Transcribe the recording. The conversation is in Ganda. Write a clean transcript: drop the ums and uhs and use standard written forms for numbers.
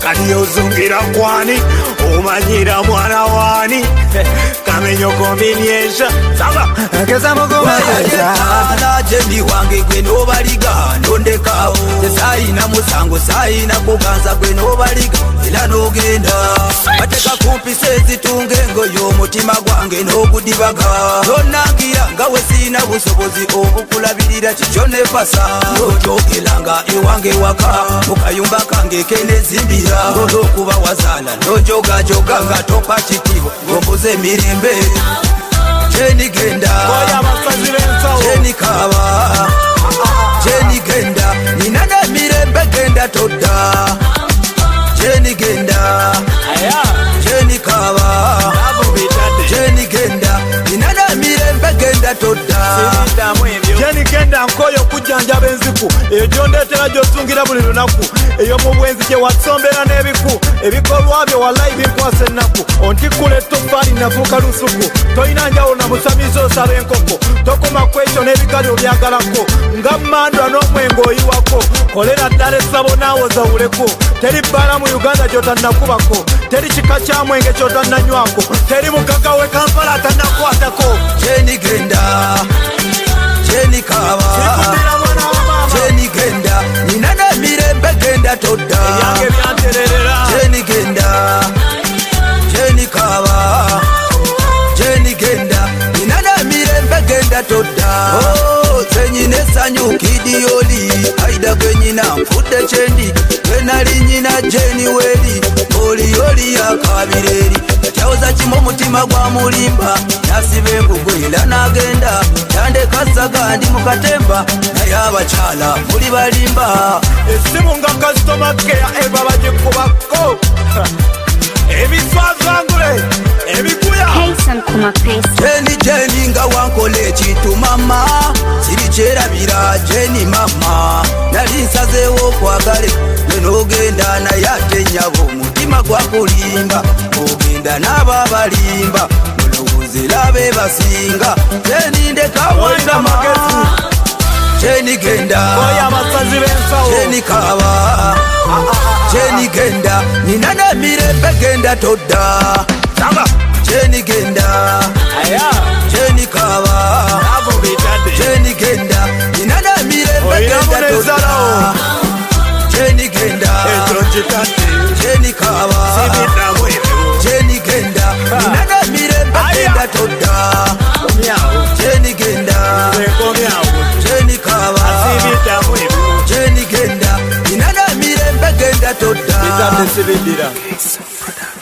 kati ozungira kwani umanyira mwana wani kamenyo kombiniesha saba kesa mugoma na jendi wange gwe no baliga ndondeka saina musango saina kuganza gwe no baliga ila nogenda bateka kumpi sezitunge ngo yo mutima gwange no gudibaga donangira ngawe sina busobozi obukulabirira kichone pasa nojogelanga ewange waka mukayumba kange kenezimbira ngokuba wazala nojoga joga ngatopa chitibo ngombuze mirembe Jenny Genda Jenny Kawa Jenny Genda ninana mirembe genda toda Jenny Genda Jenny Kawa Jenny Genda ninana mirembe genda toda Jenny Genda nkoyo kujanja benziku eyo gyondetera gyozungira buli lunaku eyo mu bwenzi gye wasombera n'ebiku ebikolwa byo wallahi binkwasa ennaku ontikula etoffaali nafuuka lusuku toyina njawulo na musamizo osaba enkoko tokoma kwekyo n'ebigalyo byagalako nga mmandwa n'omwenge oyiwako kolera ddala essabo naawe ozawuleko teri bbaala mu Uganda gy'otannakubako teri kika kya mwenge ky'otannanywako teri mugaga we Kampala atannakwatako Jenny Genda Jenny Kawa Jenny Genda ninana mirembe genda toda Jenny Genda Jenny Kawa Jenny Genda ninana mirembe genda toda oh zenyine sanyu kidioli aida gwenyina mfudde chendi gwenali nyina Jenny weli oli ya kabireri Chauza chimo mutima gwa mulimba nasibe kugwila nagenda yande kasaga ndi mukatemba na yabachala muri balimba esimu nga customer care ebaba jikubako ebiswazangule ebikuya Heisan kuma pesa Jenny nga wankole chitu mama siri cherabira Jenny mama nalinsazewo kwagale nenogenda na yate nyabo mutima gwa kulimba ogenda n'ababalimba mulowozera be basinga Jenny ndeka wanda magezi Jenny Genda Jenny Kawa Jenny Genda ninana mirembe genda toda Jenny Genda Jenny Kawa Jenny Genda ninana mirembe genda toda Jenny Genda Jenny Kawa Jenny Genda ninana mirembe genda toda Jenny Genda Jenny Kawa Jenny Genda ninana mirembe genda toda